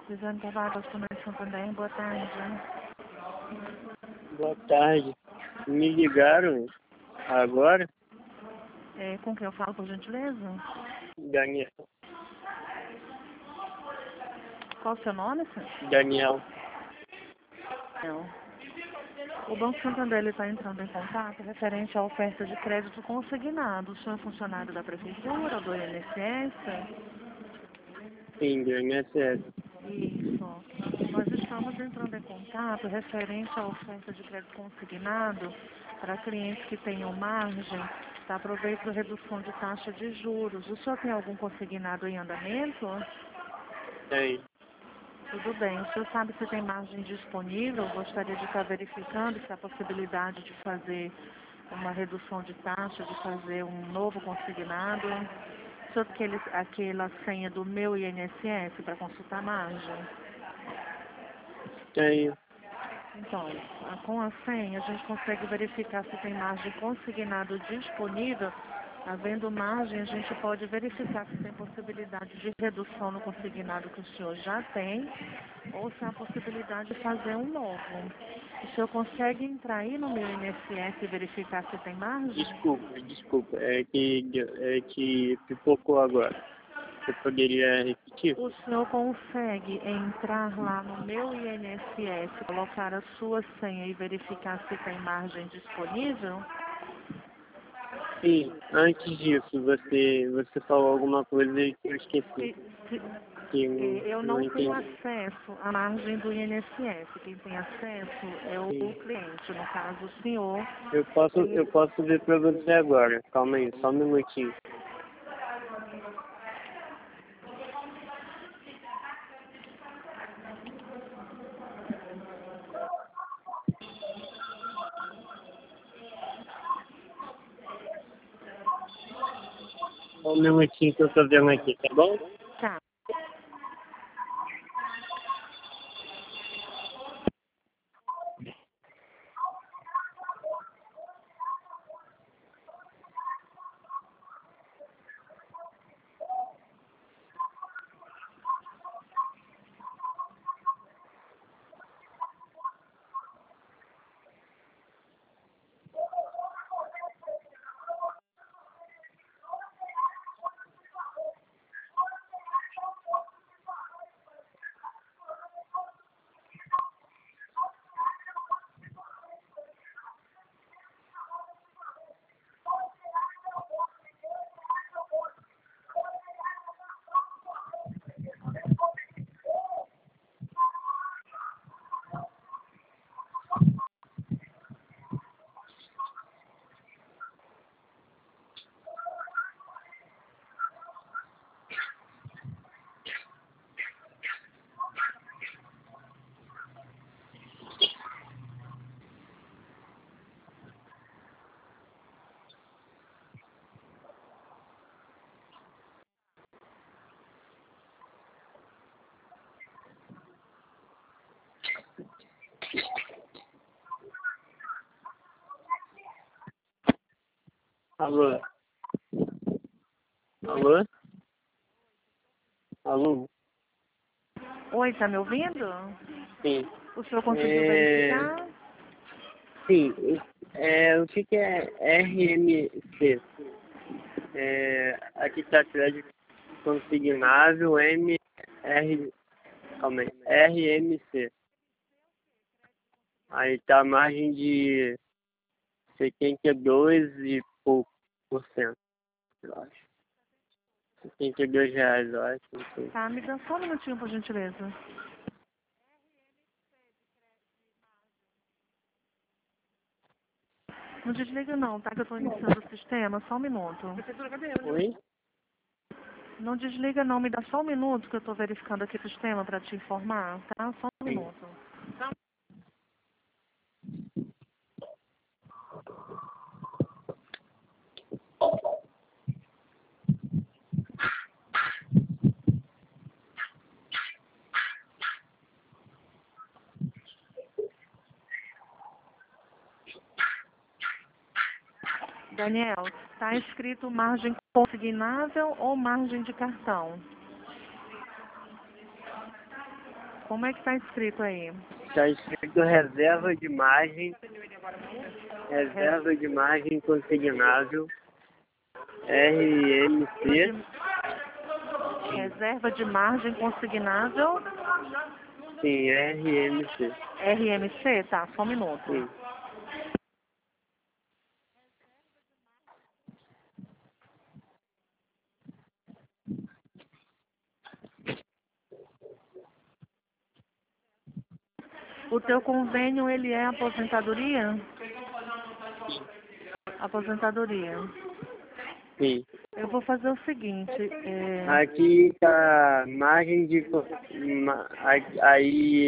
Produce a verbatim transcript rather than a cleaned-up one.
Suzane Tavares, Comércio Santander, boa tarde. Boa tarde. Me ligaram agora? É, com quem eu falo, por gentileza? Daniel. Qual o seu nome, senhor? Daniel. Não. O Banco Santander está entrando em contato referente à oferta de crédito consignado. O senhor é funcionário da Prefeitura, do I N S S? Sim, do I N S S. Isso. Nós estamos entrando em contato referente à oferta de crédito consignado para clientes que tenham margem para aproveito da redução de taxa de juros. O senhor tem algum consignado em andamento? Tem. Tudo bem. O senhor sabe se tem margem disponível? Gostaria de estar verificando se há possibilidade de fazer uma redução de taxa, de fazer um novo consignado. O senhor tem aquele, aquela senha do meu I N S S para consultar a margem? Tenho. Então, a- com a senha a gente consegue verificar se tem margem consignado disponível. Havendo margem, a gente pode verificar se tem possibilidade de redução no consignado que o senhor já tem, ou se há possibilidade de fazer um novo. O senhor consegue entrar aí no meu I N S S e verificar se tem margem? Desculpa, desculpa. É que, é que pipocou agora. Você poderia repetir? O senhor consegue entrar lá no meu I N S S, colocar a sua senha e verificar se tem margem disponível? Sim. Antes disso, você, você falou alguma coisa que eu esqueci. Se, se, Que eh, eu não, não não tenho entendi. acesso à margem do I N S S. Quem tem acesso é o Sim. cliente, no caso o senhor. Eu posso, Tem... eu posso ver pra você agora. Calma aí, só um minutinho. Só um minutinho que eu tô vendo aqui, tá bom? Tá. Alô? Alô? Alô? Oi, tá me ouvindo? Sim. O senhor conseguiu É... verificar? Sim. É, o que, que é R M C? É, aqui está crédito consignável M R... Calma aí. R M C. Aí tá a margem de setenta e dois e pouco por cento, eu acho. setenta e dois reais, eu acho. Não sei. Tá, me dá só um minutinho, por gentileza. Não desliga não, tá? Que eu tô iniciando o sistema. Só um minuto. Oi? Não desliga não, me dá só um minuto que eu tô verificando aqui o sistema para te informar, tá? Só um Sim. minuto. Daniel, tá escrito margem consignável ou margem de cartão? Como é que está escrito aí? Está escrito reserva de margem, reserva de margem consignável, R M C. Reserva de margem consignável. Sim, R M C. R M C? Tá, só um minuto. Sim. O teu convênio, ele é aposentadoria? Aposentadoria. Sim. Eu vou fazer o seguinte, é... Aqui está margem de... co- ma- Aí